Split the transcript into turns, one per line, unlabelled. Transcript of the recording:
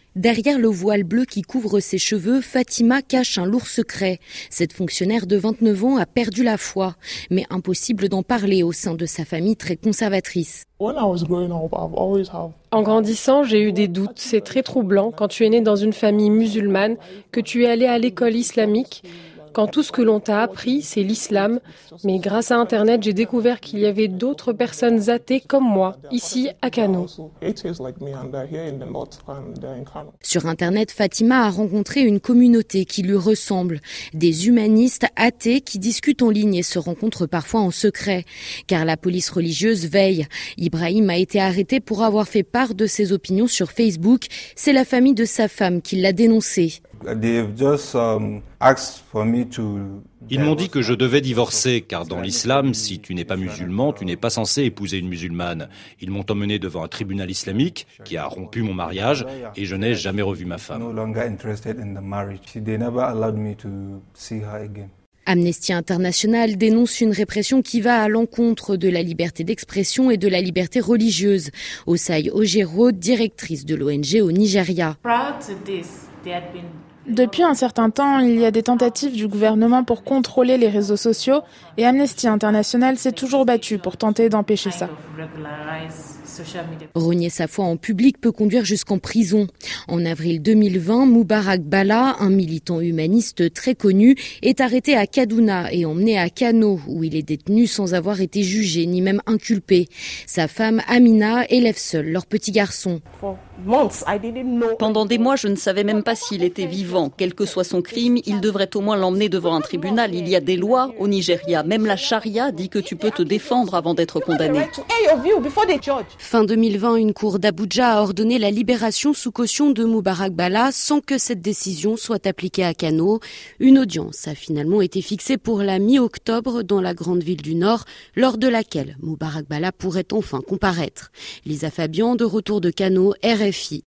Derrière le voile bleu qui couvre ses cheveux, Fatima cache un lourd secret. Cette fonctionnaire de 29 ans a perdu la foi, mais impossible d'en parler au sein de sa famille très conservatrice.
En grandissant, j'ai eu des doutes. C'est très troublant quand tu es né dans une famille musulmane, que tu es allé à l'école islamique, quand tout ce que l'on t'a appris, c'est l'islam. Mais grâce à Internet, j'ai découvert qu'il y avait d'autres personnes athées comme moi, ici à Kano.
Sur Internet, Fatima a rencontré une communauté qui lui ressemble. Des humanistes athées qui discutent en ligne et se rencontrent parfois en secret. Car la police religieuse veille. Ibrahim a été arrêté pour avoir fait part de ses opinions sur Facebook. C'est la famille de sa femme qui l'a dénoncé.
Ils m'ont dit que je devais divorcer, car dans l'islam, si tu n'es pas musulman, tu n'es pas censé épouser une musulmane. Ils m'ont emmené devant un tribunal islamique qui a rompu mon mariage et je n'ai jamais revu ma femme.
Amnesty International dénonce une répression qui va à l'encontre de la liberté d'expression et de la liberté religieuse. Osai Ojero, directrice de l'ONG au Nigeria.
Depuis un certain temps, il y a des tentatives du gouvernement pour contrôler les réseaux sociaux et Amnesty International s'est toujours battu pour tenter d'empêcher ça.
Renier sa foi en public peut conduire jusqu'en prison. En avril 2020, Moubarak Bala, un militant humaniste très connu, est arrêté à Kaduna et emmené à Kano, où il est détenu sans avoir été jugé ni même inculpé. Sa femme Amina élève seule leur petit garçon.
Pendant des mois, je ne savais même pas s'il était vivant. Quel que soit son crime, il devrait au moins l'emmener devant un tribunal. Il y a des lois au Nigeria. Même la charia dit que tu peux te défendre avant d'être condamné.
Fin 2020, une cour d'Abuja a ordonné la libération sous caution de Moubarak Bala sans que cette décision soit appliquée à Kano. Une audience a finalement été fixée pour la mi-octobre dans la grande ville du Nord, lors de laquelle Moubarak Bala pourrait enfin comparaître. Lisa Fabian, de retour de Kano, RFI.